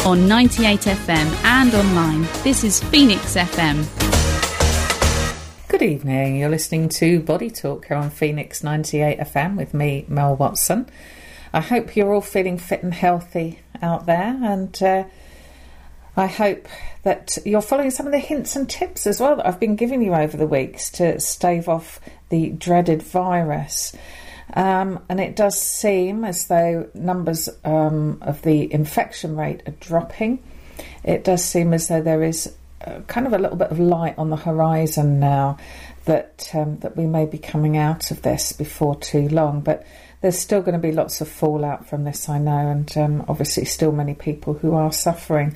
on 98 FM and online. This is Phoenix FM. Good evening, you're listening to Body Talk here on Phoenix 98 FM with me, Mel Watson. I hope you're all feeling fit and healthy out there, and I hope that you're following some of the hints and tips as well that I've been giving you over the weeks to stave off the dreaded virus. And it does seem as though numbers of the infection rate are dropping. It does seem as though there is kind of a little bit of light on the horizon now that we may be coming out of this before too long. But there's still going to be lots of fallout from this, I know, and obviously still many people who are suffering.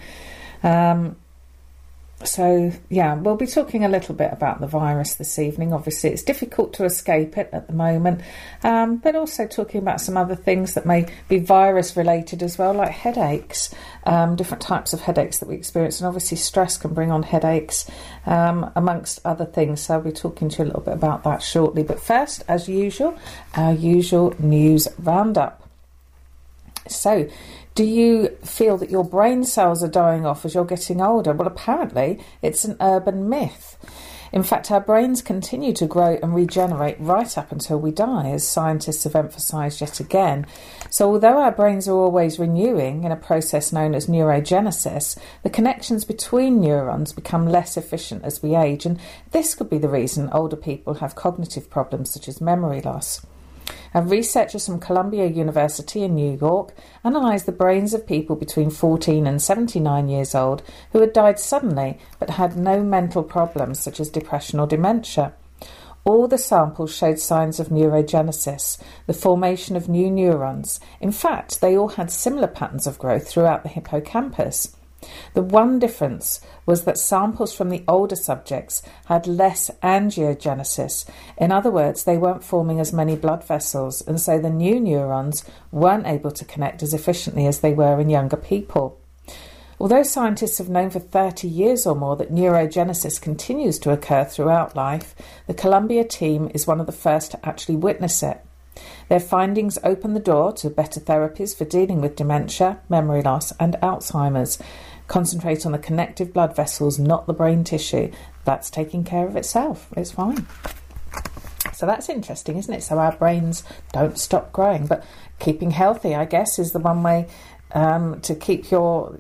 So, yeah, we'll be talking a little bit about the virus this evening. Obviously, it's difficult to escape it at the moment, but also talking about some other things that may be virus-related as well, like headaches, different types of headaches that we experience. And obviously, stress can bring on headaches, amongst other things. So I'll be talking to you a little bit about that shortly. But first, as usual, our usual news roundup. So, do you feel that your brain cells are dying off as you're getting older? Well, apparently it's an urban myth. In fact, our brains continue to grow and regenerate right up until we die, as scientists have emphasised yet again. So although our brains are always renewing in a process known as neurogenesis, the connections between neurons become less efficient as we age, and this could be the reason older people have cognitive problems such as memory loss. And researchers from Columbia University in New York analysed the brains of people between 14 and 79 years old who had died suddenly but had no mental problems such as depression or dementia. All the samples showed signs of neurogenesis, the formation of new neurons. In fact, they all had similar patterns of growth throughout the hippocampus. The one difference was that samples from the older subjects had less angiogenesis. In other words, they weren't forming as many blood vessels, and so the new neurons weren't able to connect as efficiently as they were in younger people. Although scientists have known for 30 years or more that neurogenesis continues to occur throughout life, the Columbia team is one of the first to actually witness it. Their findings open the door to better therapies for dealing with dementia, memory loss and Alzheimer's. Concentrate on the connective blood vessels, not the brain tissue. That's taking care of itself. It's fine. So that's interesting, isn't it? So our brains don't stop growing. But keeping healthy, I guess, is the one way to keep your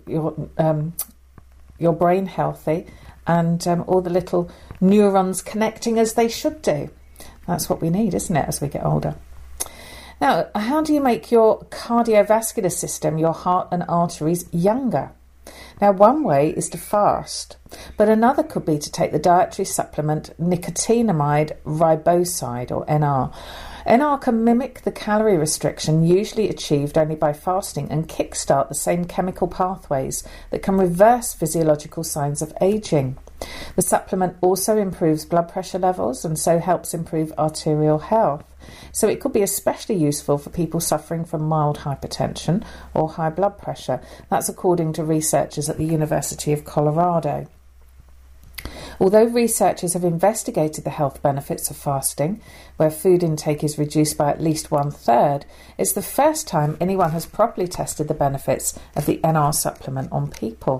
brain healthy and all the little neurons connecting as they should do. That's what we need, isn't it, as we get older? Now, how do you make your cardiovascular system, your heart and arteries, younger? Now, one way is to fast, but another could be to take the dietary supplement nicotinamide riboside, or NR. NR can mimic the calorie restriction usually achieved only by fasting and kickstart the same chemical pathways that can reverse physiological signs of ageing. The supplement also improves blood pressure levels and so helps improve arterial health. So it could be especially useful for people suffering from mild hypertension or high blood pressure. That's according to researchers at the University of Colorado. Although researchers have investigated the health benefits of fasting, where food intake is reduced by at least 1/3, it's the first time anyone has properly tested the benefits of the NR supplement on people.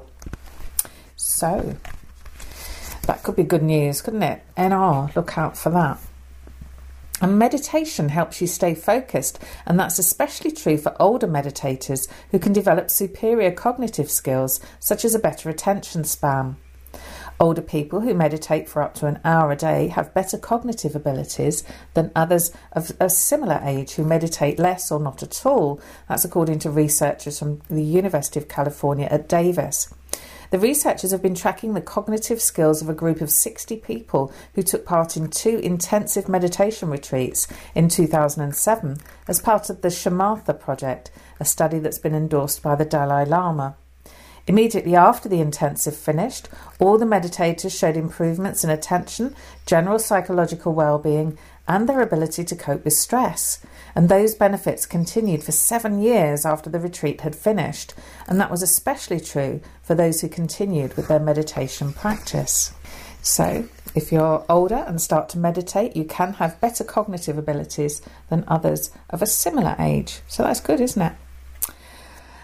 So, that could be good news, couldn't it? NR, look out for that. And meditation helps you stay focused, and that's especially true for older meditators who can develop superior cognitive skills, such as a better attention span. Older people who meditate for up to an hour a day have better cognitive abilities than others of a similar age who meditate less or not at all. That's according to researchers from the University of California at Davis. The researchers have been tracking the cognitive skills of a group of 60 people who took part in 2 intensive meditation retreats in 2007 as part of the Shamatha Project, a study that's been endorsed by the Dalai Lama. Immediately after the intensive finished, all the meditators showed improvements in attention, general psychological well-being, and their ability to cope with stress. And those benefits continued for 7 years after the retreat had finished, and that was especially true for those who continued with their meditation practice. So, if you're older and start to meditate, you can have better cognitive abilities than others of a similar age. So that's good, isn't it?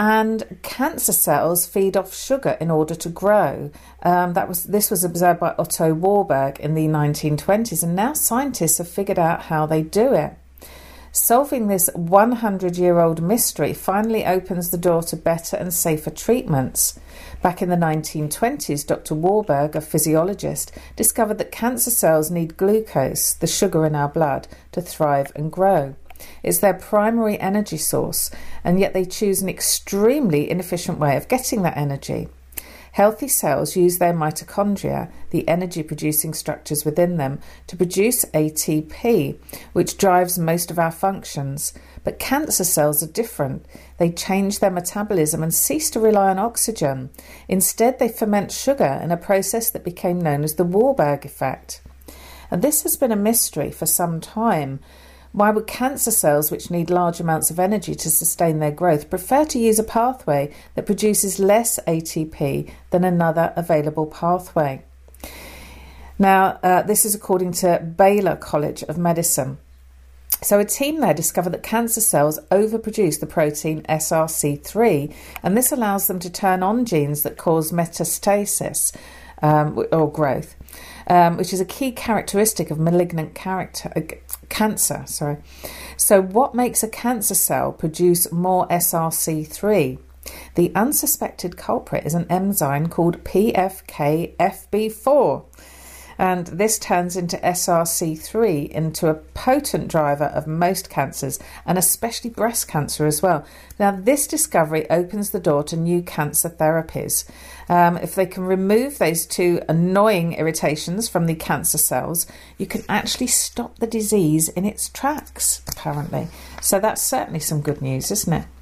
And cancer cells feed off sugar in order to grow. This was observed by Otto Warburg in the 1920s, and now scientists have figured out how they do it. Solving this 100-year-old mystery finally opens the door to better and safer treatments. Back in the 1920s, Dr. Warburg, a physiologist, discovered that cancer cells need glucose, the sugar in our blood, to thrive and grow. It's their primary energy source, and yet they choose an extremely inefficient way of getting that energy. Healthy cells use their mitochondria, the energy-producing structures within them, to produce ATP, which drives most of our functions. But cancer cells are different. They change their metabolism and cease to rely on oxygen. Instead, they ferment sugar in a process that became known as the Warburg effect. And this has been a mystery for some time. Why would cancer cells, which need large amounts of energy to sustain their growth, prefer to use a pathway that produces less ATP than another available pathway? Now, this is according to Baylor College of Medicine. So a team there discovered that cancer cells overproduce the protein SRC3, and this allows them to turn on genes that cause metastasis or growth, which is a key characteristic of malignant cancer. So what makes a cancer cell produce more SRC3? The unsuspected culprit is an enzyme called PFKFB4. And this turns into SRC3 into a potent driver of most cancers, and especially breast cancer as well. Now, this discovery opens the door to new cancer therapies. If they can remove those two annoying irritations from the cancer cells, you can actually stop the disease in its tracks, apparently. So that's certainly some good news, isn't it?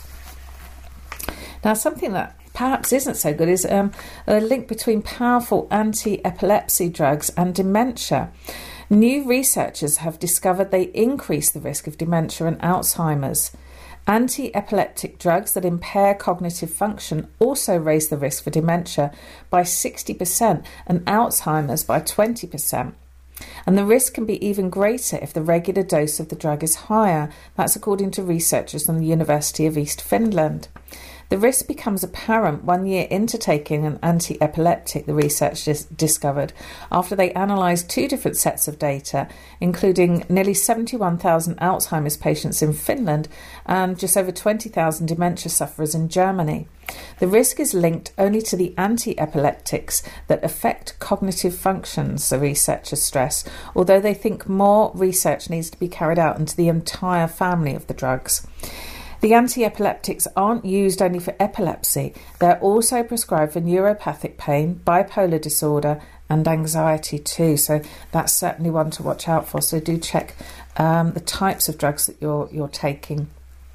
Now, something that perhaps isn't so good is a link between powerful anti-epilepsy drugs and dementia. New researchers have discovered they increase the risk of dementia and Alzheimer's. Anti-epileptic drugs that impair cognitive function also raise the risk for dementia by 60% and Alzheimer's by 20%. And the risk can be even greater if the regular dose of the drug is higher. That's according to researchers from the University of East Finland. The risk becomes apparent 1 year into taking an anti-epileptic, the researchers discovered, after they analysed two different sets of data, including nearly 71,000 Alzheimer's patients in Finland and just over 20,000 dementia sufferers in Germany. The risk is linked only to the anti-epileptics that affect cognitive functions, the researchers stress, although they think more research needs to be carried out into the entire family of the drugs. The anti-epileptics aren't used only for epilepsy. They're also prescribed for neuropathic pain, bipolar disorder and anxiety too. So that's certainly one to watch out for. So do check the types of drugs that you're taking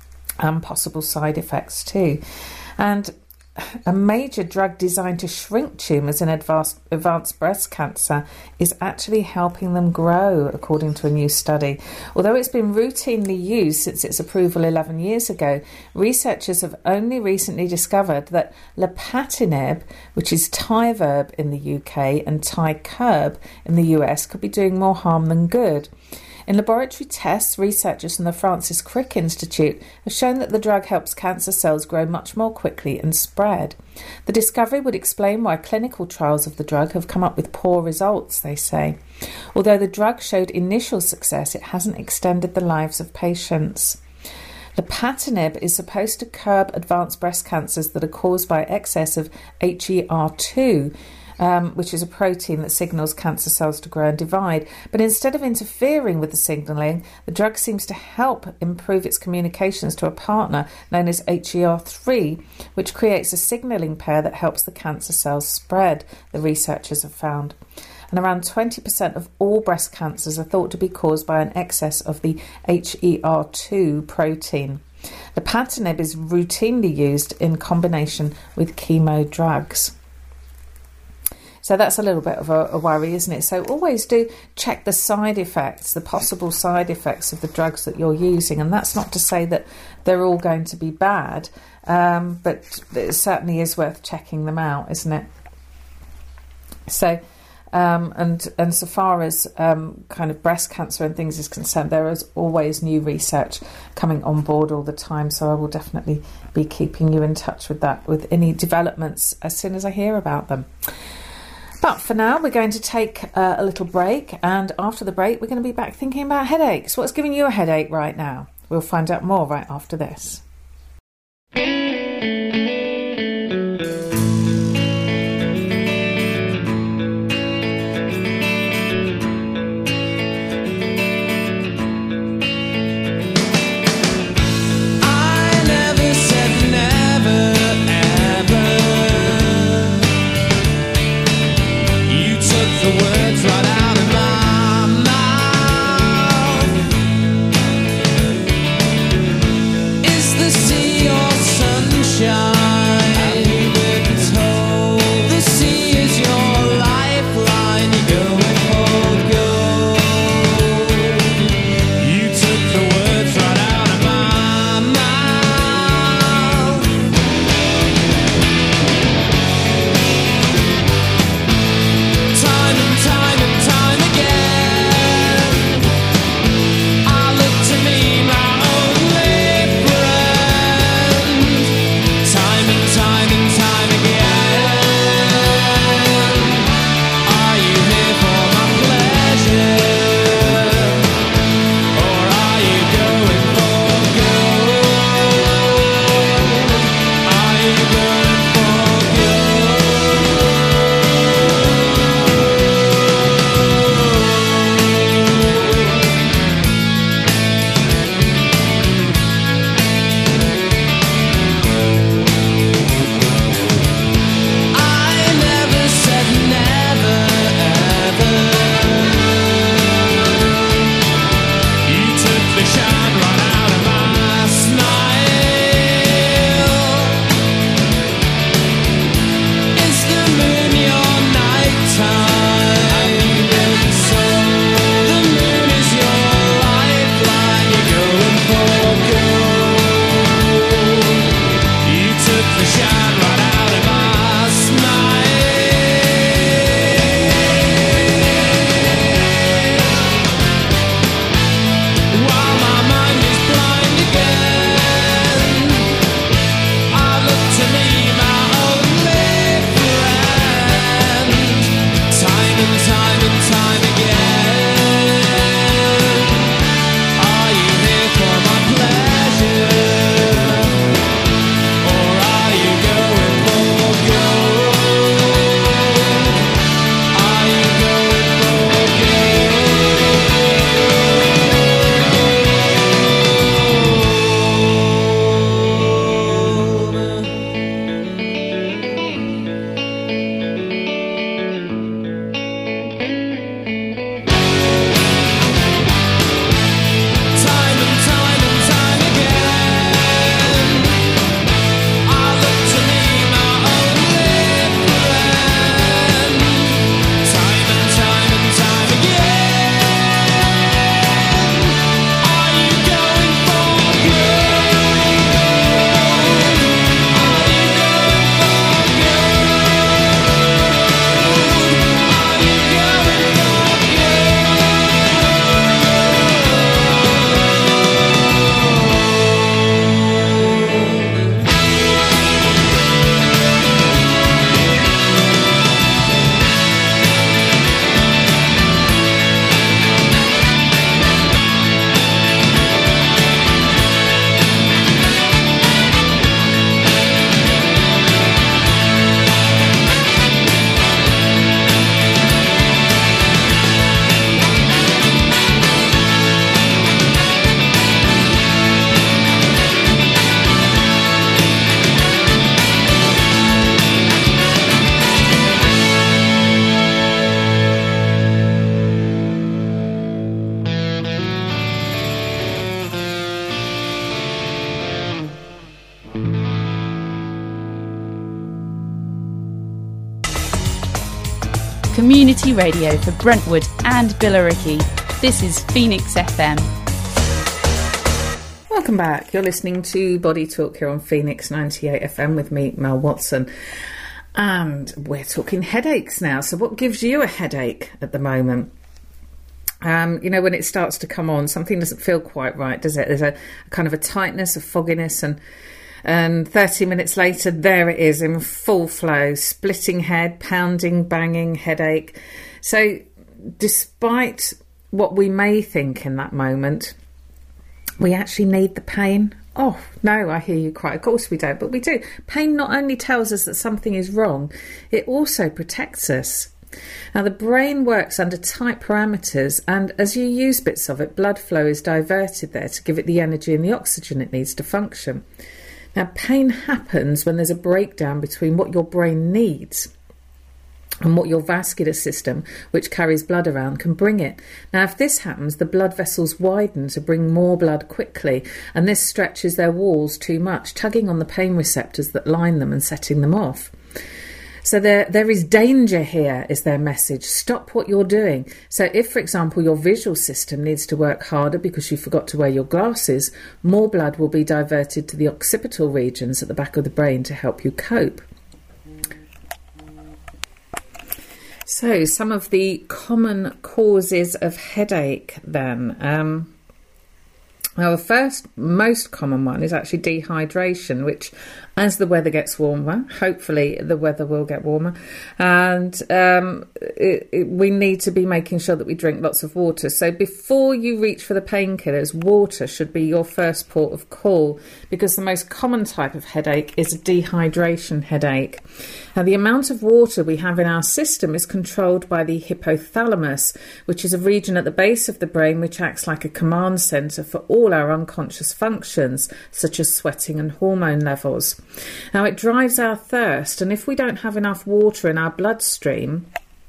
and possible side effects too. And a major drug designed to shrink tumours in advanced breast cancer is actually helping them grow, according to a new study. Although it's been routinely used since its approval 11 years ago, researchers have only recently discovered that lapatinib, which is Tyverb in the UK and Tykerb in the US, could be doing more harm than good. In laboratory tests, researchers from the Francis Crick Institute have shown that the drug helps cancer cells grow much more quickly and spread. The discovery would explain why clinical trials of the drug have come up with poor results, they say. Although the drug showed initial success, it hasn't extended the lives of patients. Lapatinib is supposed to curb advanced breast cancers that are caused by excess of HER2, which is a protein that signals cancer cells to grow and divide. But instead of interfering with the signalling, the drug seems to help improve its communications to a partner known as HER3, which creates a signalling pair that helps the cancer cells spread, the researchers have found. And around 20% of all breast cancers are thought to be caused by an excess of the HER2 protein. Lapatinib is routinely used in combination with chemo drugs. So that's a little bit of a worry, isn't it? So always do check the side effects, the possible side effects of the drugs that you're using. And that's not to say that they're all going to be bad, but it certainly is worth checking them out, isn't it? So And so far as kind of breast cancer and things is concerned, there is always new research coming on board all the time. So I will definitely be keeping you in touch with that, with any developments as soon as I hear about them. But for now, we're going to take a little break. And after the break, we're going to be back thinking about headaches. What's giving you a headache right now? We'll find out more right after this. Community radio for Brentwood and Billericay. This is Phoenix FM. Welcome back. You're listening to Body Talk here on Phoenix 98 FM with me, Mel Watson. And we're talking headaches now. So what gives you a headache at the moment? When it starts to come on, something doesn't feel quite right, does it? There's a kind of a tightness, a fogginess, and 30 minutes later, there it is in full flow, splitting head, pounding, banging headache. So despite what we may think in that moment, we actually need the pain. Oh, no, I hear you cry. Of course we don't, but we do. Pain not only tells us that something is wrong, it also protects us. Now, the brain works under tight parameters, and as you use bits of it, blood flow is diverted there to give it the energy and the oxygen it needs to function. Now, pain happens when there's a breakdown between what your brain needs and what your vascular system, which carries blood around, can bring it. Now, if this happens, the blood vessels widen to bring more blood quickly, and this stretches their walls too much, tugging on the pain receptors that line them and setting them off. So there is danger here, is their message. Stop what you're doing. So if, for example, your visual system needs to work harder because you forgot to wear your glasses, more blood will be diverted to the occipital regions at the back of the brain to help you cope. So some of the common causes of headache then. Well, the first most common one is actually dehydration, which as the weather gets warmer, hopefully the weather will get warmer, and we need to be making sure that we drink lots of water. So before you reach for the painkillers, water should be your first port of call, because the most common type of headache is a dehydration headache. Now, the amount of water we have in our system is controlled by the hypothalamus, which is a region at the base of the brain which acts like a command centre for all our unconscious functions, such as sweating and hormone levels. Now, it drives our thirst, and if we don't have enough water in our bloodstream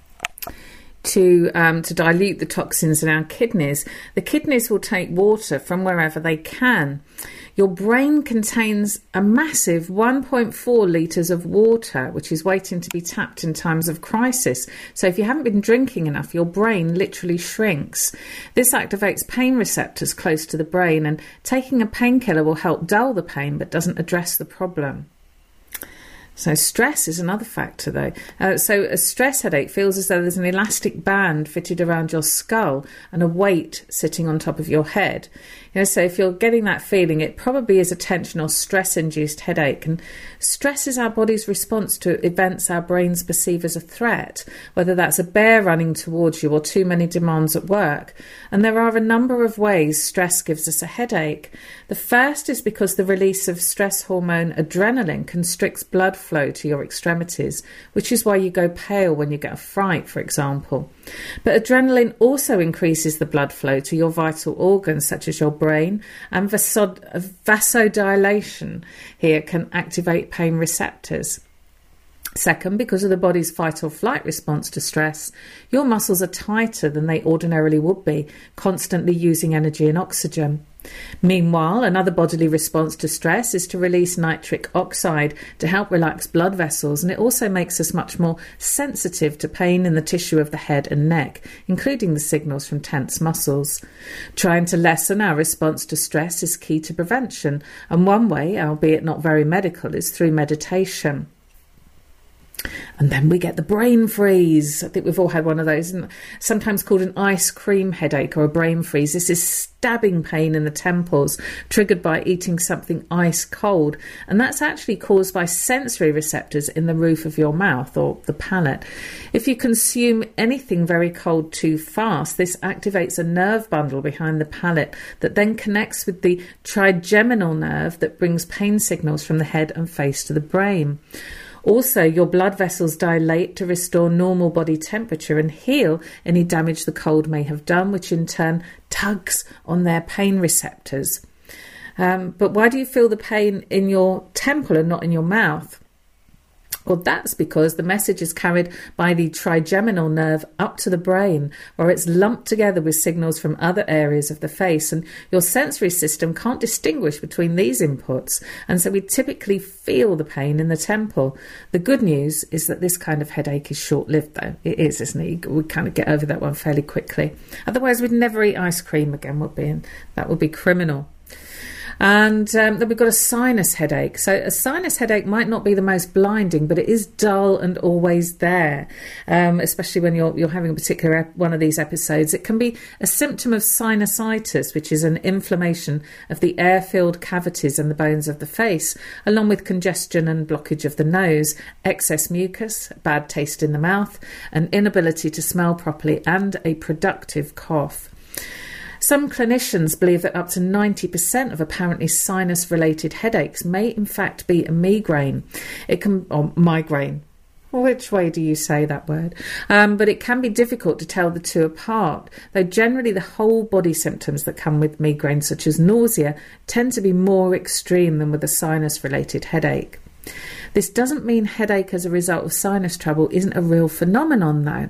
to dilute the toxins in our kidneys, the kidneys will take water from wherever they can. Your brain contains a massive 1.4 litres of water, which is waiting to be tapped in times of crisis. So if you haven't been drinking enough, your brain literally shrinks. This activates pain receptors close to the brain, and taking a painkiller will help dull the pain but doesn't address the problem. So stress is another factor, though. So a stress headache feels as though there's an elastic band fitted around your skull and a weight sitting on top of your head. So if you're getting that feeling, it probably is a tension or stress-induced headache. And stress is our body's response to events our brains perceive as a threat, whether that's a bear running towards you or too many demands at work. And there are a number of ways stress gives us a headache. The first is because the release of stress hormone adrenaline constricts blood flow to your extremities, which is why you go pale when you get a fright, for example. But adrenaline also increases the blood flow to your vital organs, such as your brain, and vasodilation here can activate pain receptors. Second, because of the body's fight or flight response to stress, your muscles are tighter than they ordinarily would be, constantly using energy and oxygen. Meanwhile, another bodily response to stress is to release nitric oxide to help relax blood vessels, and it also makes us much more sensitive to pain in the tissue of the head and neck, including the signals from tense muscles. Trying to lessen our response to stress is key to prevention, and one way, albeit not very medical, is through meditation. And then we get the brain freeze. I think we've all had one of those, sometimes called an ice cream headache or a brain freeze. This is stabbing pain in the temples, triggered by eating something ice cold. And that's actually caused by sensory receptors in the roof of your mouth or the palate. If you consume anything very cold too fast, this activates a nerve bundle behind the palate that then connects with the trigeminal nerve that brings pain signals from the head and face to the brain. Also, your blood vessels dilate to restore normal body temperature and heal any damage the cold may have done, which in turn tugs on their pain receptors. But why do you feel the pain in your temple and not in your mouth? Well, that's because the message is carried by the trigeminal nerve up to the brain, where it's lumped together with signals from other areas of the face, and your sensory system can't distinguish between these inputs, and so we typically feel the pain in the temple. The good news is that this kind of headache is short-lived, though. It is, isn't it? We kind of get over that one fairly quickly. Otherwise, we'd never eat ice cream again, would be, and that would be criminal. And then we've got a sinus headache. So a sinus headache might not be the most blinding, but it is dull and always there, especially when you're having a particular one of these episodes. It can be a symptom of sinusitis, which is an inflammation of the air-filled cavities and the bones of the face, along with congestion and blockage of the nose, excess mucus, bad taste in the mouth, an inability to smell properly, and a productive cough. Some clinicians believe that up to 90% of apparently sinus-related headaches may in fact be a migraine. Or migraine. Which way do you say that word? But it can be difficult to tell the two apart, though generally the whole body symptoms that come with migraine, such as nausea, tend to be more extreme than with a sinus-related headache. This doesn't mean headache as a result of sinus trouble isn't a real phenomenon, though.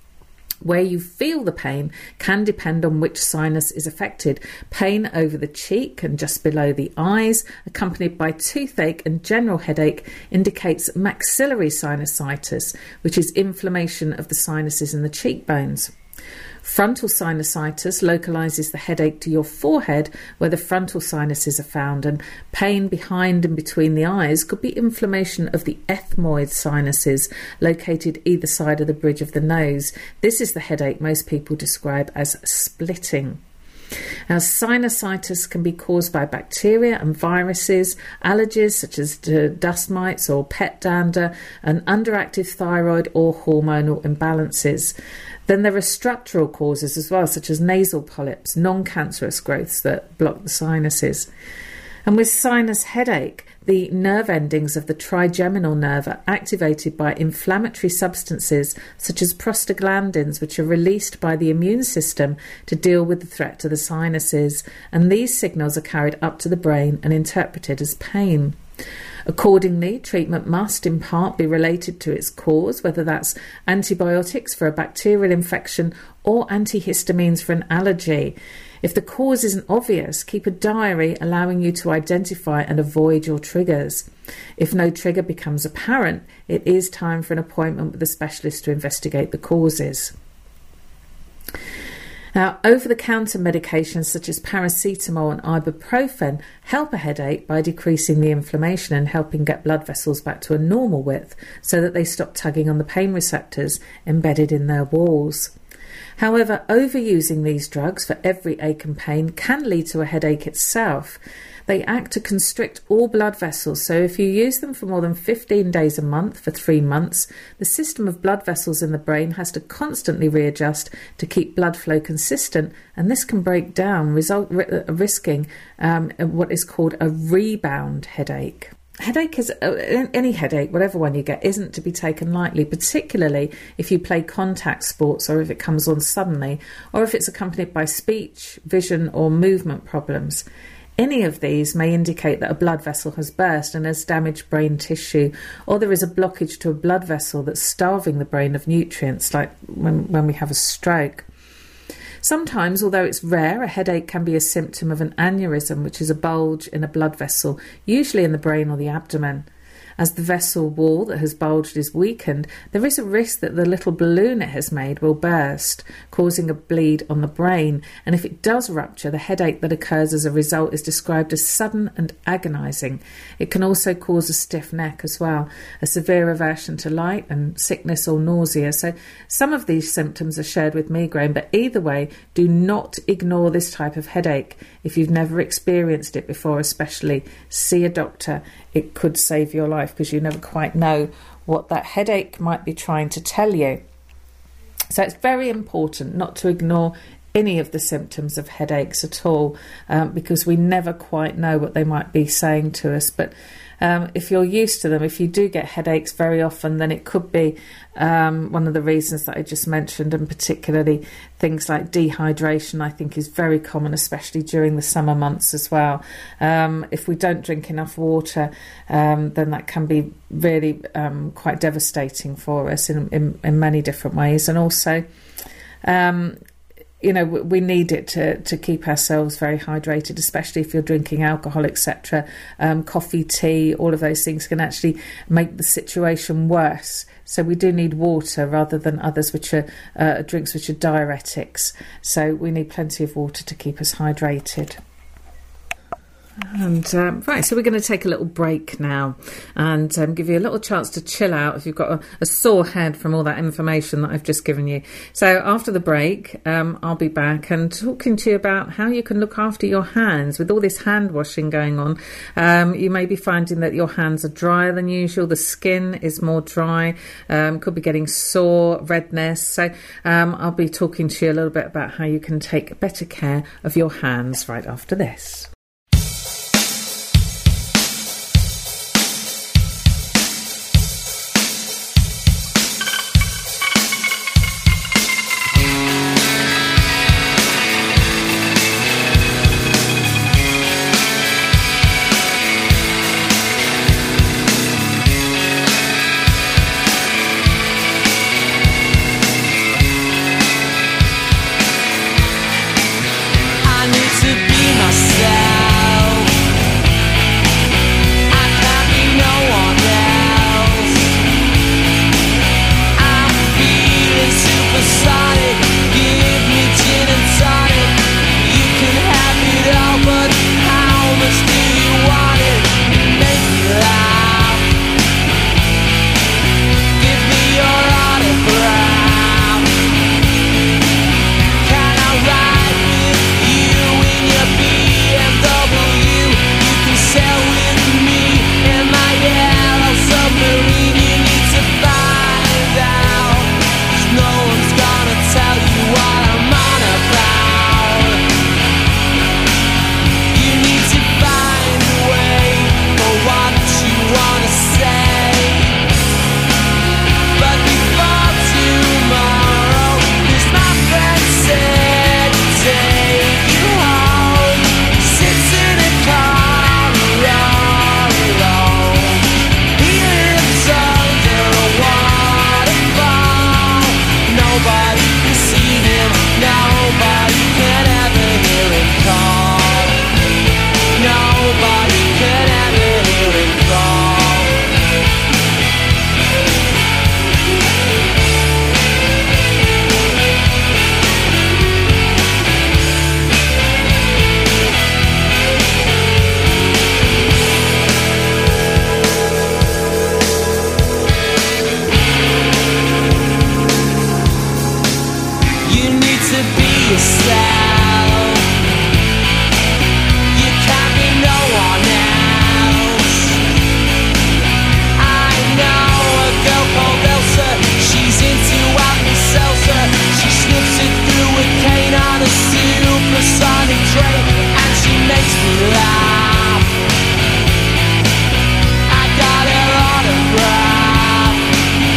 Where you feel the pain can depend on which sinus is affected. Pain over the cheek and just below the eyes, accompanied by toothache and general headache, indicates maxillary sinusitis, which is inflammation of the sinuses in the cheekbones. Frontal sinusitis localises the headache to your forehead where the frontal sinuses are found, and pain behind and between the eyes could be inflammation of the ethmoid sinuses located either side of the bridge of the nose. This is the headache most people describe as splitting. Now, sinusitis can be caused by bacteria and viruses, allergies such as dust mites or pet dander, and underactive thyroid or hormonal imbalances. Then there are structural causes as well, such as nasal polyps, non-cancerous growths that block the sinuses. And with sinus headache, the nerve endings of the trigeminal nerve are activated by inflammatory substances such as prostaglandins, which are released by the immune system to deal with the threat to the sinuses. And these signals are carried up to the brain and interpreted as pain. Accordingly, treatment must in part be related to its cause, whether that's antibiotics for a bacterial infection or antihistamines for an allergy. If the cause isn't obvious, keep a diary allowing you to identify and avoid your triggers. If no trigger becomes apparent, it is time for an appointment with a specialist to investigate the causes. Now, over-the-counter medications such as paracetamol and ibuprofen help a headache by decreasing the inflammation and helping get blood vessels back to a normal width so that they stop tugging on the pain receptors embedded in their walls. However, overusing these drugs for every ache and pain can lead to a headache itself. They act to constrict all blood vessels, so if you use them for more than 15 days a month for 3 months, the system of blood vessels in the brain has to constantly readjust to keep blood flow consistent, and this can break down, risking what is called a rebound headache. Headache is any headache, whatever one you get, isn't to be taken lightly, particularly if you play contact sports or if it comes on suddenly, or if it's accompanied by speech, vision or movement problems. Any of these may indicate that a blood vessel has burst and has damaged brain tissue, or there is a blockage to a blood vessel that's starving the brain of nutrients, like when we have a stroke. Sometimes, although it's rare, a headache can be a symptom of an aneurysm, which is a bulge in a blood vessel, usually in the brain or the abdomen. As the vessel wall that has bulged is weakened, there is a risk that the little balloon it has made will burst, causing a bleed on the brain. And if it does rupture, the headache that occurs as a result is described as sudden and agonising. It can also cause a stiff neck as well, a severe aversion to light and sickness or nausea. So some of these symptoms are shared with migraine, but either way, do not ignore this type of headache. If you've never experienced it before, especially, see a doctor. It could save your life because you never quite know what that headache might be trying to tell you. So it's very important not to ignore any of the symptoms of headaches at all, because we never quite know what they might be saying to us. But if you're used to them, if you do get headaches very often, then it could be one of the reasons that I just mentioned, and particularly things like dehydration, I think is very common, especially during the summer months as well. If we don't drink enough water, then that can be really quite devastating for us in many different ways. And also, we need it to keep ourselves very hydrated, especially if you're drinking alcohol, etc. Coffee, tea, all of those things can actually make the situation worse. So we do need water rather than others, which are drinks which are diuretics. So we need plenty of water to keep us hydrated. And right, so we're going to take a little break now and give you a little chance to chill out if you've got a sore head from all that information that I've just given you. So after the break, I'll be back and talking to you about how you can look after your hands. With all this hand washing going on, you may be finding that your hands are drier than usual. The skin is more dry, could be getting sore, redness. So I'll be talking to you a little bit about how you can take better care of your hands right after this.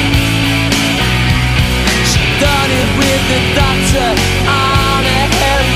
With the doctor on a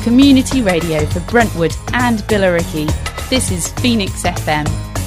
community radio for Brentwood and Billericay. This is Phoenix FM.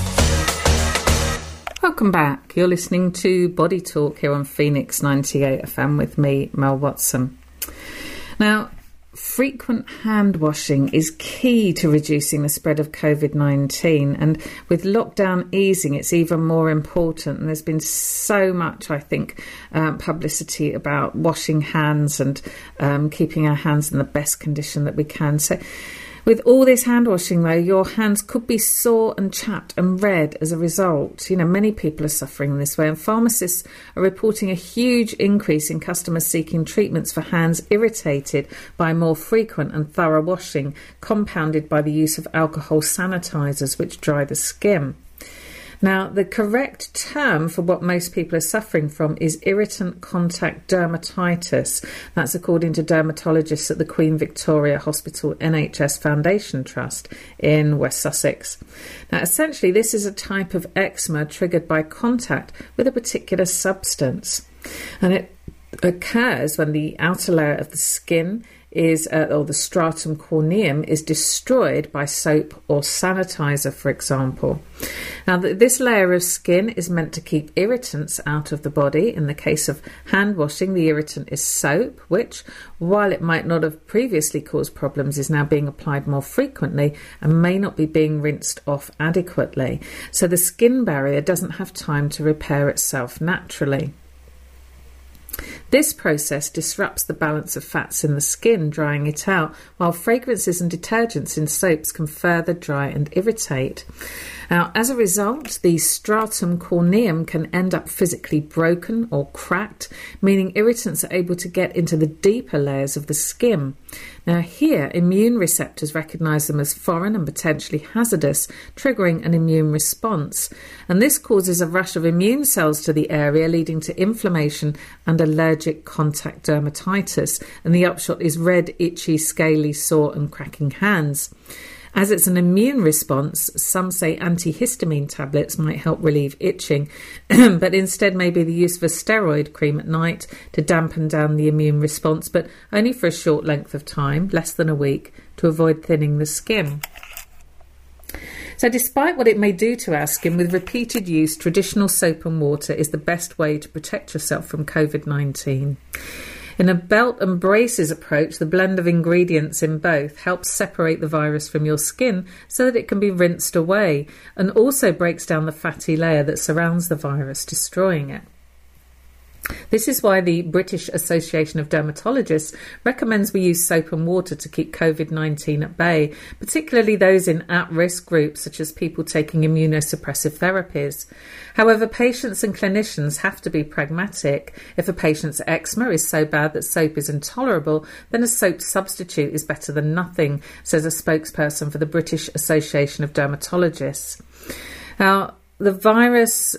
Welcome back. You're listening to Body Talk here on Phoenix 98 FM with me, Mel Watson. Now, frequent hand washing is key to reducing the spread of COVID-19, and with lockdown easing it's even more important, and there's been so much, I think, publicity about washing hands and keeping our hands in the best condition that we can. So with all this hand washing, though, your hands could be sore and chapped and red as a result. You know, many people are suffering this way, and pharmacists are reporting a huge increase in customers seeking treatments for hands irritated by more frequent and thorough washing, compounded by the use of alcohol sanitizers which dry the skin. Now, the correct term for what most people are suffering from is irritant contact dermatitis. That's according to dermatologists at the Queen Victoria Hospital NHS Foundation Trust in West Sussex. Now, essentially, this is a type of eczema triggered by contact with a particular substance. And it occurs when the outer layer of the skin is, or the stratum corneum, is destroyed by soap or sanitizer, for example. Now, this layer of skin is meant to keep irritants out of the body. In the case of hand washing, the irritant is soap, which, while it might not have previously caused problems, is now being applied more frequently and may not be being rinsed off adequately. So the skin barrier doesn't have time to repair itself naturally. This process disrupts the balance of fats in the skin, drying it out, while fragrances and detergents in soaps can further dry and irritate. Now, as a result, the stratum corneum can end up physically broken or cracked, meaning irritants are able to get into the deeper layers of the skin. Now, here, immune receptors recognise them as foreign and potentially hazardous, triggering an immune response. And this causes a rush of immune cells to the area, leading to inflammation and allergic contact dermatitis. And the upshot is red, itchy, scaly, sore and cracking hands. As it's an immune response, some say antihistamine tablets might help relieve itching, but instead maybe the use of a steroid cream at night to dampen down the immune response, but only for a short length of time, less than a week, to avoid thinning the skin. So despite what it may do to our skin, with repeated use, traditional soap and water is the best way to protect yourself from COVID-19. In a belt and braces approach, the blend of ingredients in both helps separate the virus from your skin so that it can be rinsed away, and also breaks down the fatty layer that surrounds the virus, destroying it. This is why the British Association of Dermatologists recommends we use soap and water to keep COVID-19 at bay, particularly those in at-risk groups such as people taking immunosuppressive therapies. However, patients and clinicians have to be pragmatic. If a patient's eczema is so bad that soap is intolerable, then a soap substitute is better than nothing, says a spokesperson for the British Association of Dermatologists. Now, the virus...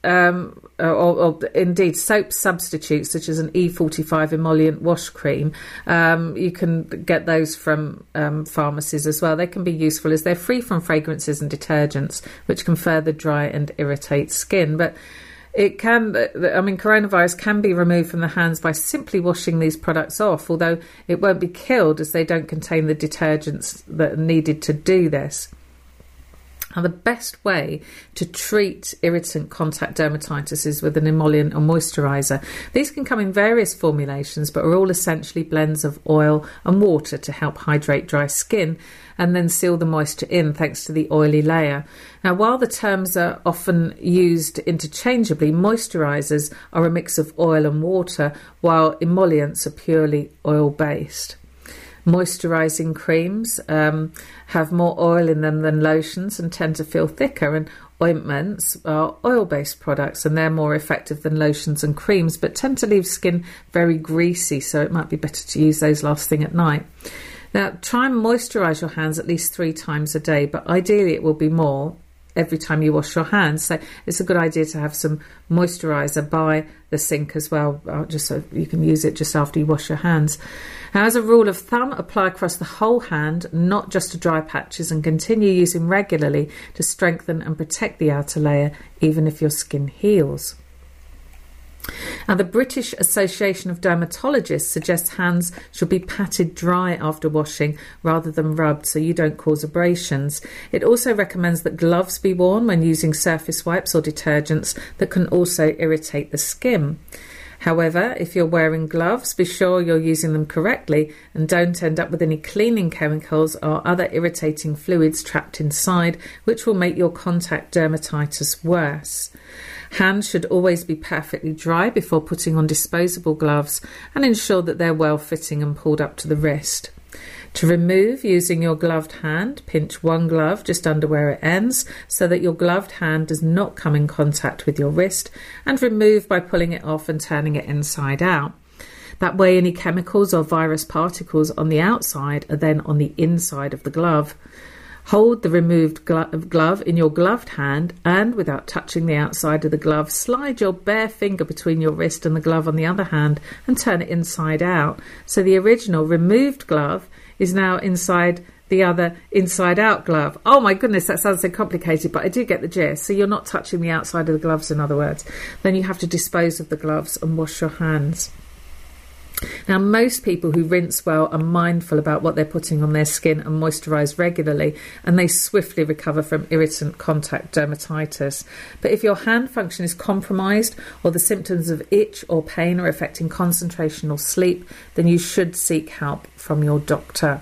or indeed soap substitutes such as an E45 emollient wash cream, you can get those from pharmacies as well. They can be useful as they're free from fragrances and detergents, which can further dry and irritate skin. But it can, coronavirus can be removed from the hands by simply washing these products off, although it won't be killed as they don't contain the detergents that are needed to do this. Now, the best way to treat irritant contact dermatitis is with an emollient or moisturiser. These can come in various formulations, but are all essentially blends of oil and water to help hydrate dry skin and then seal the moisture in thanks to the oily layer. Now, while the terms are often used interchangeably, moisturisers are a mix of oil and water, while emollients are purely oil-based. Moisturising creams have more oil in them than lotions and tend to feel thicker, and ointments are oil-based products and they're more effective than lotions and creams but tend to leave skin very greasy, so it might be better to use those last thing at night. Now, try and moisturise your hands at least 3 times a day, but ideally it will be more every time you wash your hands. So it's a good idea to have some moisturiser by the sink as well, just so you can use it just after you wash your hands. Now, as a rule of thumb, apply across the whole hand, not just to dry patches, and continue using regularly to strengthen and protect the outer layer, even if your skin heals. Now, the British Association of Dermatologists suggests hands should be patted dry after washing rather than rubbed so you don't cause abrasions. It also recommends that gloves be worn when using surface wipes or detergents that can also irritate the skin. However, if you're wearing gloves, be sure you're using them correctly and don't end up with any cleaning chemicals or other irritating fluids trapped inside, which will make your contact dermatitis worse. Hands should always be perfectly dry before putting on disposable gloves and ensure that they're well fitting and pulled up to the wrist. To remove using your gloved hand, pinch one glove just under where it ends so that your gloved hand does not come in contact with your wrist, and remove by pulling it off and turning it inside out. That way any chemicals or virus particles on the outside are then on the inside of the glove. Hold the removed glove in your gloved hand and, without touching the outside of the glove, slide your bare finger between your wrist and the glove on the other hand and turn it inside out. So the original removed glove is now inside the other inside-out glove. Oh my goodness, that sounds so complicated, but I do get the gist. So you're not touching the outside of the gloves, in other words. Then you have to dispose of the gloves and wash your hands. Now, most people who rinse well are mindful about what they're putting on their skin and moisturise regularly, and they swiftly recover from irritant contact dermatitis. But if your hand function is compromised or the symptoms of itch or pain are affecting concentration or sleep, then you should seek help from your doctor.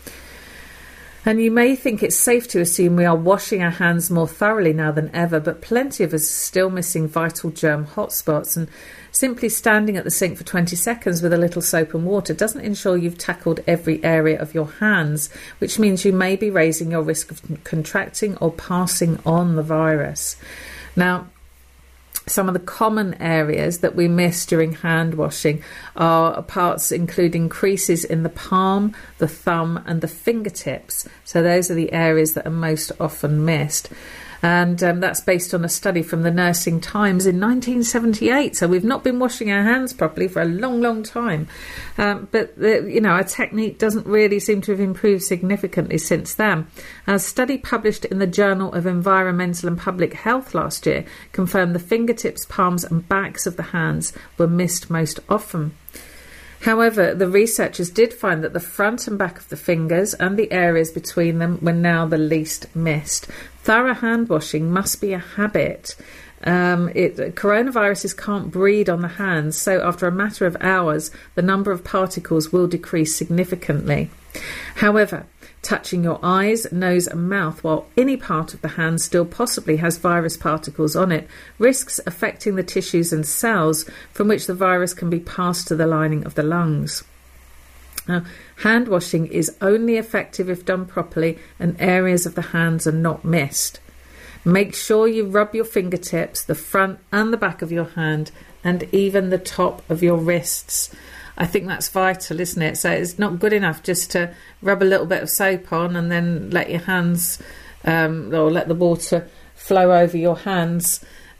And you may think it's safe to assume we are washing our hands more thoroughly now than ever, but plenty of us are still missing vital germ hotspots, and simply standing at the sink for 20 seconds with a little soap and water doesn't ensure you've tackled every area of your hands, which means you may be raising your risk of contracting or passing on the virus. Now, some of the common areas that we miss during hand washing are parts including creases in the palm, the thumb and the fingertips. So those are the areas that are most often missed. And that's based on a study from the Nursing Times in 1978. So we've not been washing our hands properly for a long, long time. But our technique doesn't really seem to have improved significantly since then. A study published in the Journal of Environmental and Public Health last year confirmed the fingertips, palms and backs of the hands were missed most often. However, the researchers did find that the front and back of the fingers and the areas between them were now the least missed. Thorough hand washing must be a habit. Coronaviruses can't breed on the hands, so after a matter of hours, the number of particles will decrease significantly. However, touching your eyes, nose and mouth while any part of the hand still possibly has virus particles on it risks affecting the tissues and cells from which the virus can be passed to the lining of the lungs. Now, hand washing is only effective if done properly and areas of the hands are not missed. Make sure you rub your fingertips, the front and the back of your hand, and even the top of your wrists. I think that's vital, isn't it? So it's not good enough just to rub a little bit of soap on and then let your hands, or let the water flow over your hands,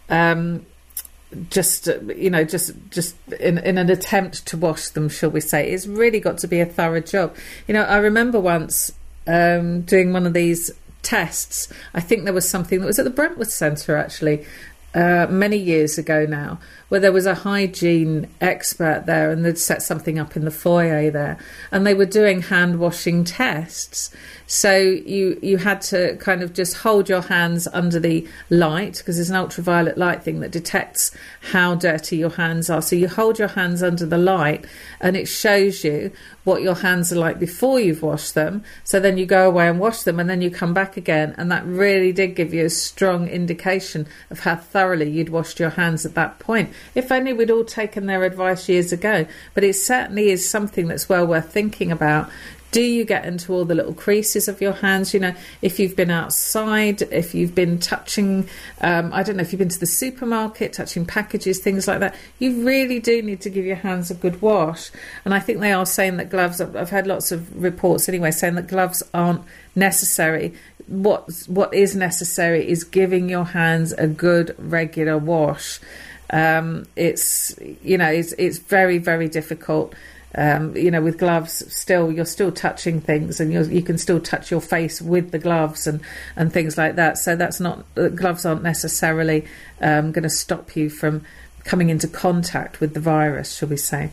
just in an attempt to wash them, shall we say. It's really got to be a thorough job. I remember once doing one of these tests. I think there was something that was at the Brentwood Centre actually, many years ago now, where there was a hygiene expert there and they'd set something up in the foyer there and they were doing hand washing tests. So you had to kind of just hold your hands under the light, because there's an ultraviolet light thing that detects how dirty your hands are. So you hold your hands under the light and it shows you what your hands are like before you've washed them. So then you go away and wash them and then you come back again, and that really did give you a strong indication of how thoroughly you'd washed your hands at that point. If only we'd all taken their advice years ago. But it certainly is something that's well worth thinking about. Do you get into all the little creases of your hands? If you've been outside, if you've been touching, if you've been to the supermarket, touching packages, things like that, you really do need to give your hands a good wash. And I think they are saying that gloves, I've had lots of reports anyway, saying that gloves aren't necessary. What is necessary is giving your hands a good regular wash. It's very, very difficult. With gloves, you're still touching things, and you can still touch your face with the gloves and things like that. So gloves aren't necessarily going to stop you from coming into contact with the virus, shall we say.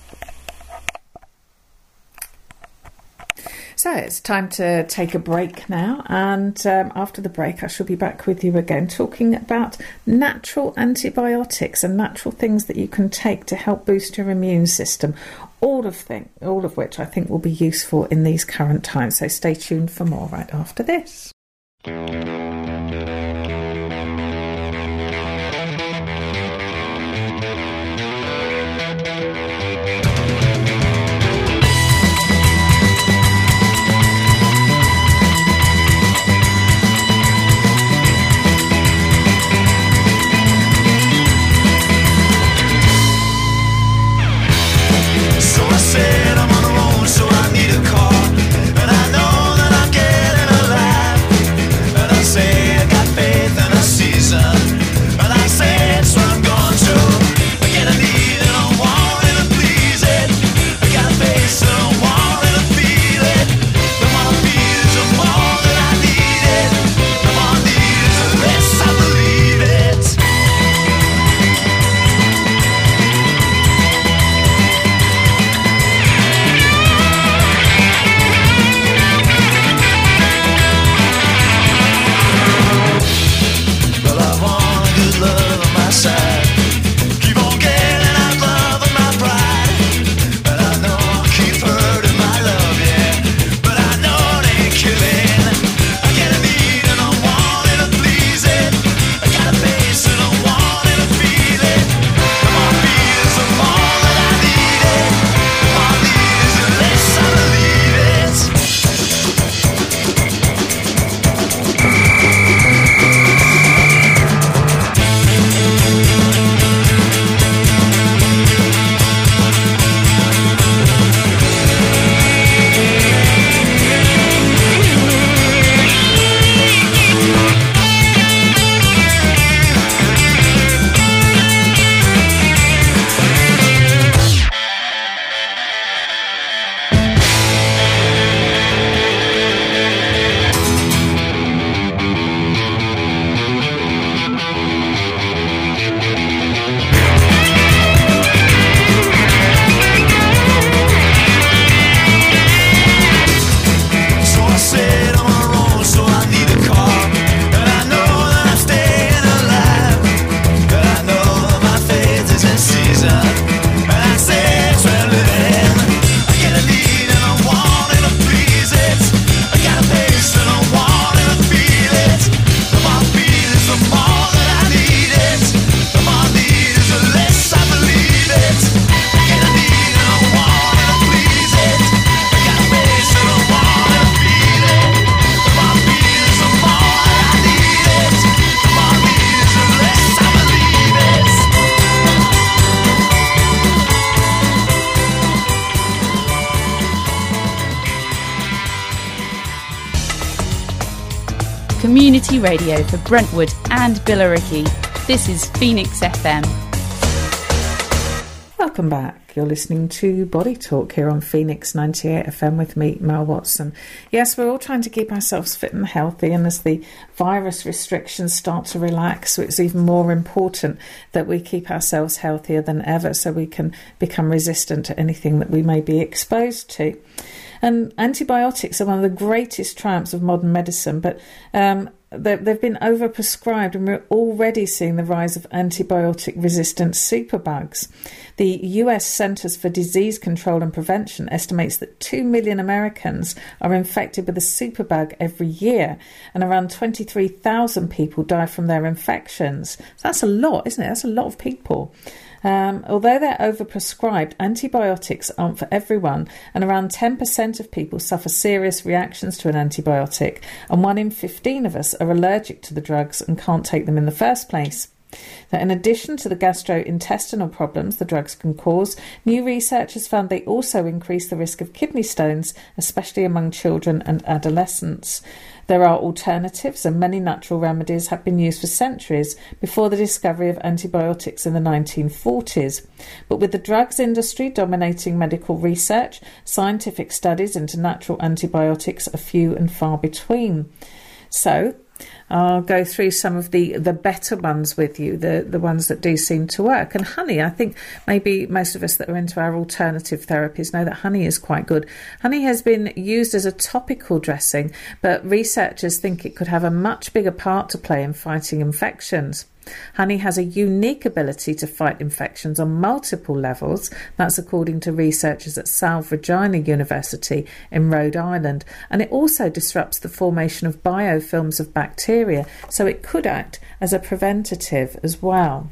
So it's time to take a break now, and after the break I shall be back with you again talking about natural antibiotics and natural things that you can take to help boost your immune system, all of which I think will be useful in these current times. So stay tuned for more right after this. Community radio for Brentwood and Billericay. This is Phoenix FM. Welcome back. You're listening to Body Talk here on Phoenix 98 FM with me, Mel Watson. Yes, we're all trying to keep ourselves fit and healthy, and as the virus restrictions start to relax, so it's even more important that we keep ourselves healthier than ever so we can become resistant to anything that we may be exposed to. And antibiotics are one of the greatest triumphs of modern medicine, but they've been overprescribed, and we're already seeing the rise of antibiotic-resistant superbugs. The US Centers for Disease Control and Prevention estimates that 2 million Americans are infected with a superbug every year, and around 23,000 people die from their infections. So that's a lot, isn't it? That's a lot of people. Although they're overprescribed, antibiotics aren't for everyone, and around 10% of people suffer serious reactions to an antibiotic, and 1 in 15 of us are allergic to the drugs and can't take them in the first place. Now, in addition to the gastrointestinal problems the drugs can cause, new research has found they also increase the risk of kidney stones, especially among children and adolescents. There are alternatives, and many natural remedies have been used for centuries before the discovery of antibiotics in the 1940s. But with the drugs industry dominating medical research, scientific studies into natural antibiotics are few and far between. So, I'll go through some of the better ones with you, the ones that do seem to work. And honey, I think maybe most of us that are into our alternative therapies know that honey is quite good. Honey has been used as a topical dressing, but researchers think it could have a much bigger part to play in fighting infections. Honey has a unique ability to fight infections on multiple levels. That's according to researchers at Salve Regina University in Rhode Island. And it also disrupts the formation of biofilms of bacteria, so it could act as a preventative as well.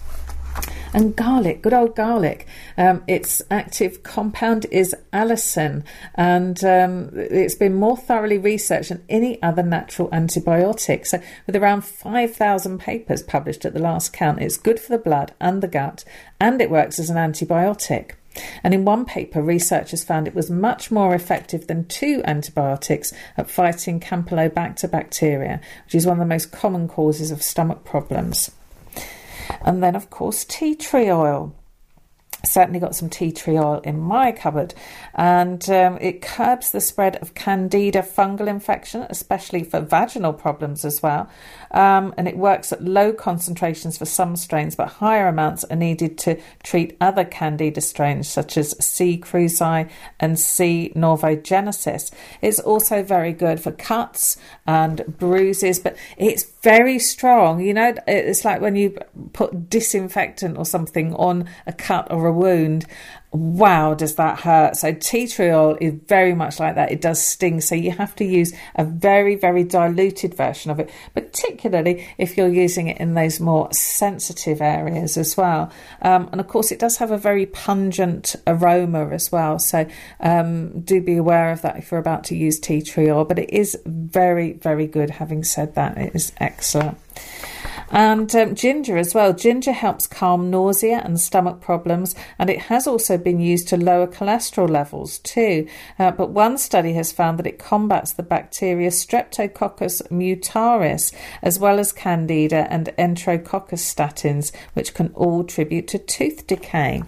And garlic, good old garlic. Its active compound is allicin, and it's been more thoroughly researched than any other natural antibiotic. So with around 5,000 papers published at the last count, it's good for the blood and the gut, and it works as an antibiotic. And in one paper, researchers found it was much more effective than 2 antibiotics at fighting Campylobacter bacteria, which is one of the most common causes of stomach problems. And then, of course, tea tree oil. Certainly got some tea tree oil in my cupboard, and it curbs the spread of candida fungal infection, especially for vaginal problems as well. And it works at low concentrations for some strains, but higher amounts are needed to treat other candida strains such as C. cruzi and C. novogenesis. It's also very good for cuts and bruises, but it's very strong. You know, it's like when you put disinfectant or something on a cut or a wound. Wow, does that hurt? So tea tree oil is very much like that. It does sting, so you have to use a very, very diluted version of it, particularly if you're using it in those more sensitive areas as well. And of course, it does have a very pungent aroma as well, so do be aware of that if you're about to use tea tree oil. But it is very, very good. Having said that, it is excellent. And ginger as well. Ginger helps calm nausea and stomach problems, and it has also been used to lower cholesterol levels too. But one study has found that it combats the bacteria Streptococcus mutaris, as well as Candida and Enterococcus statins, which can all tribute to tooth decay.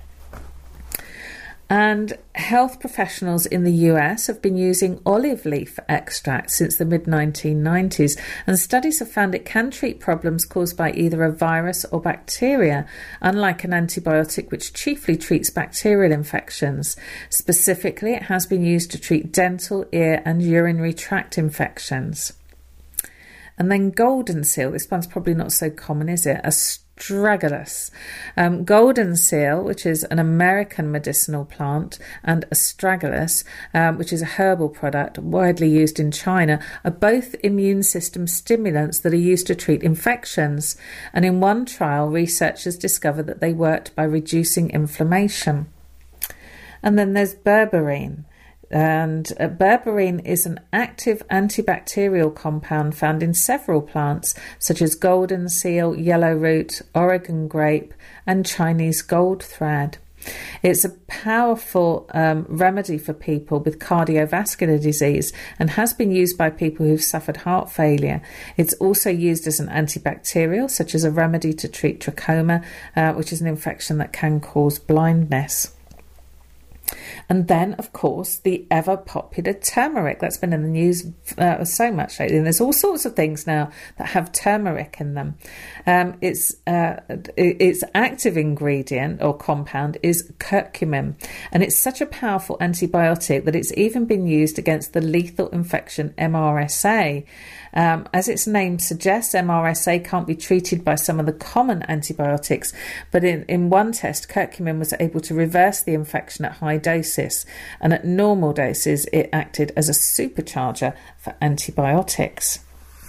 And health professionals in the US have been using olive leaf extract since the mid-1990s, and studies have found it can treat problems caused by either a virus or bacteria, unlike an antibiotic which chiefly treats bacterial infections. Specifically, it has been used to treat dental, ear and urinary tract infections. And then golden seal, this one's probably not so common, is it? Astragalus. Golden seal, which is an American medicinal plant, and astragalus, which is a herbal product widely used in China, are both immune system stimulants that are used to treat infections. And in one trial, researchers discovered that they worked by reducing inflammation. And then there's berberine. And berberine is an active antibacterial compound found in several plants such as golden seal, yellow root, Oregon grape and Chinese gold thread. It's a powerful remedy for people with cardiovascular disease and has been used by people who've suffered heart failure. It's also used as an antibacterial, such as a remedy to treat trachoma, which is an infection that can cause blindness. And then, of course, the ever-popular turmeric. That's been in the news so much lately. And there's all sorts of things now that have turmeric in them. Its active ingredient or compound is curcumin. And it's such a powerful antibiotic that it's even been used against the lethal infection MRSA. As its name suggests, MRSA can't be treated by some of the common antibiotics, but in one test, curcumin was able to reverse the infection at high doses, and at normal doses, it acted as a supercharger for antibiotics.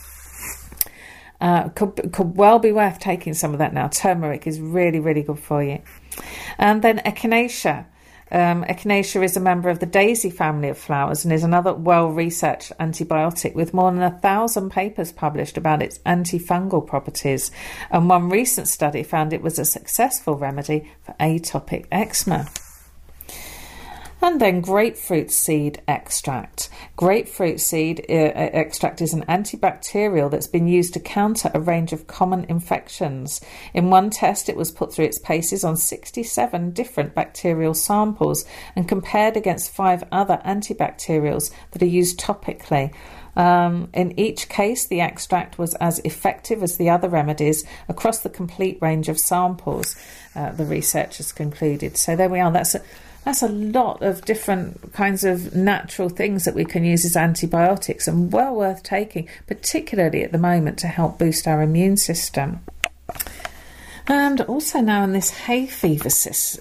Could well be worth taking some of that now. Turmeric is really, really good for you. And then echinacea. Echinacea is a member of the daisy family of flowers and is another well-researched antibiotic with more than 1,000 papers published about its antifungal properties. And one recent study found it was a successful remedy for atopic eczema. And then grapefruit seed extract. Grapefruit seed extract is an antibacterial that's been used to counter a range of common infections. In one test, it was put through its paces on 67 different bacterial samples and compared against 5 other antibacterials that are used topically. In each case, the extract was as effective as the other remedies across the complete range of samples, the researchers concluded. So there we are. That's a lot of different kinds of natural things that we can use as antibiotics, and well worth taking, particularly at the moment, to help boost our immune system. And also now in this hay fever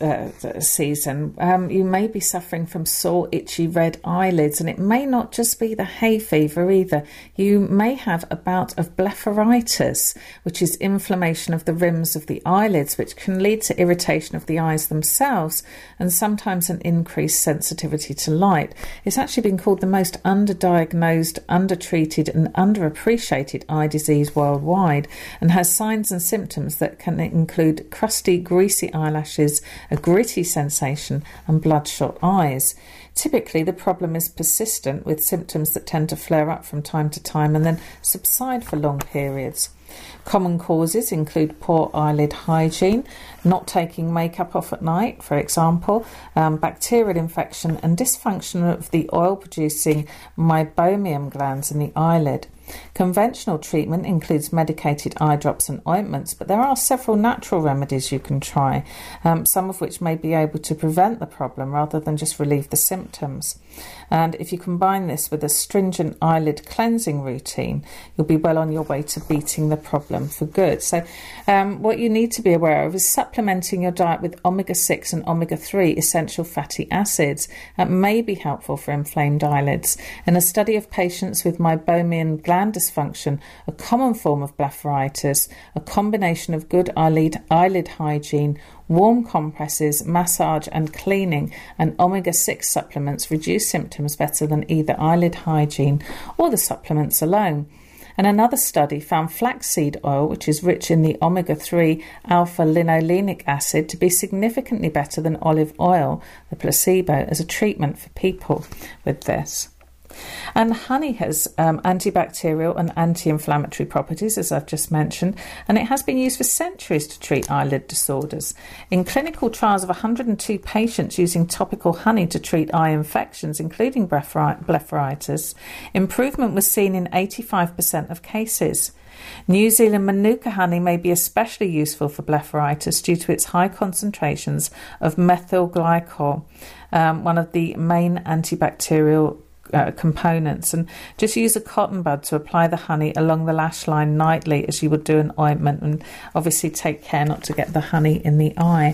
season, you may be suffering from sore, itchy, red eyelids, and it may not just be the hay fever either. You may have a bout of blepharitis, which is inflammation of the rims of the eyelids, which can lead to irritation of the eyes themselves and sometimes an increased sensitivity to light. It's actually been called the most underdiagnosed, undertreated and underappreciated eye disease worldwide, and has signs and symptoms that can include crusty, greasy eyelashes, a gritty sensation and bloodshot eyes. Typically, the problem is persistent, with symptoms that tend to flare up from time to time and then subside for long periods. Common causes include poor eyelid hygiene, not taking makeup off at night, for example, bacterial infection and dysfunction of the oil-producing meibomian glands in the eyelid. Conventional treatment includes medicated eye drops and ointments, but there are several natural remedies you can try, some of which may be able to prevent the problem rather than just relieve the symptoms. And if you combine this with a stringent eyelid cleansing routine, you'll be well on your way to beating the problem for good. So what you need to be aware of is supplementing your diet with omega-6 and omega-3 essential fatty acids. That may be helpful for inflamed eyelids. In a study of patients with meibomian gland dysfunction, a common form of blepharitis, a combination of good eyelid hygiene, warm compresses, massage and cleaning, and omega-6 supplements reduce symptoms better than either eyelid hygiene or the supplements alone. And another study found flaxseed oil, which is rich in the omega-3 alpha-linolenic acid, to be significantly better than olive oil, the placebo, as a treatment for people with this. And honey has antibacterial and anti-inflammatory properties, as I've just mentioned, and it has been used for centuries to treat eyelid disorders. In clinical trials of 102 patients using topical honey to treat eye infections, including blepharitis, improvement was seen in 85% of cases. New Zealand Manuka honey may be especially useful for blepharitis due to its high concentrations of methyl glycol, one of the main antibacterial components, and just use a cotton bud to apply the honey along the lash line nightly as you would do an ointment, and obviously take care not to get the honey in the eye.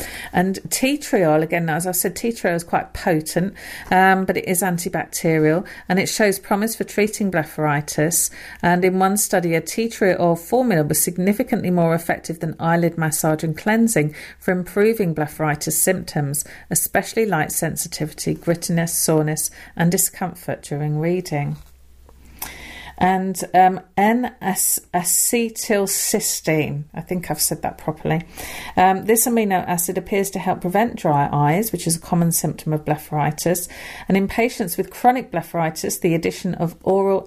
And tea tree oil, again, as I said, tea tree oil is quite potent, but it is antibacterial, and it shows promise for treating blepharitis. And in one study, a tea tree oil formula was significantly more effective than eyelid massage and cleansing for improving blepharitis symptoms, especially light sensitivity, grittiness, soreness and discomfort during reading. And N-acetylcysteine, I think I've said that properly. This amino acid appears to help prevent dry eyes, which is a common symptom of blepharitis. And in patients with chronic blepharitis, the addition of oral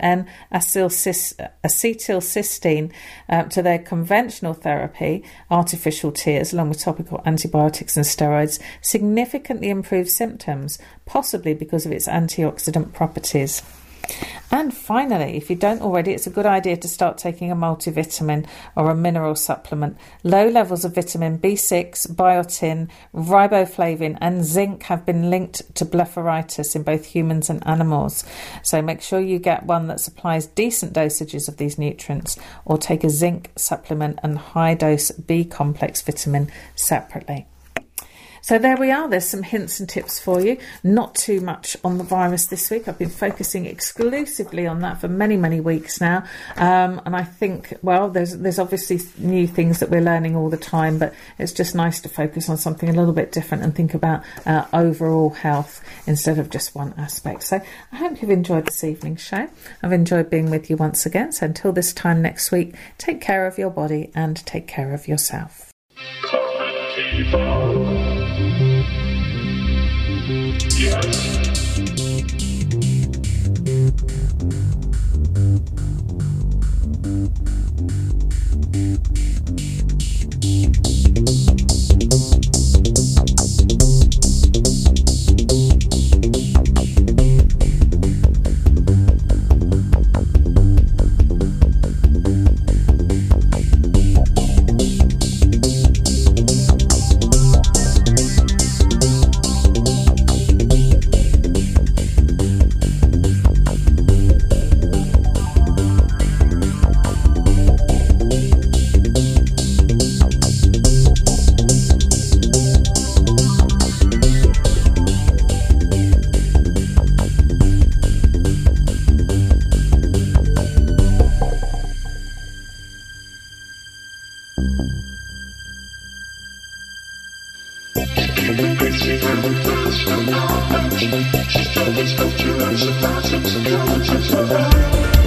N-acetylcysteine to their conventional therapy, artificial tears, along with topical antibiotics and steroids, significantly improves symptoms, possibly because of its antioxidant properties. And finally, if you don't already, it's a good idea to start taking a multivitamin or a mineral supplement. Low levels of vitamin B6, biotin, riboflavin and zinc have been linked to blepharitis in both humans and animals. So make sure you get one that supplies decent dosages of these nutrients, or take a zinc supplement and high-dose B-complex vitamin separately. So there we are. There's some hints and tips for you. Not too much on the virus this week. I've been focusing exclusively on that for many, many weeks now. And I think, well, there's obviously new things that we're learning all the time, but it's just nice to focus on something a little bit different and think about overall health instead of just one aspect. So I hope you've enjoyed this evening's show. I've enjoyed being with you once again. So until this time next week, take care of your body and take care of yourself. She's always got you as a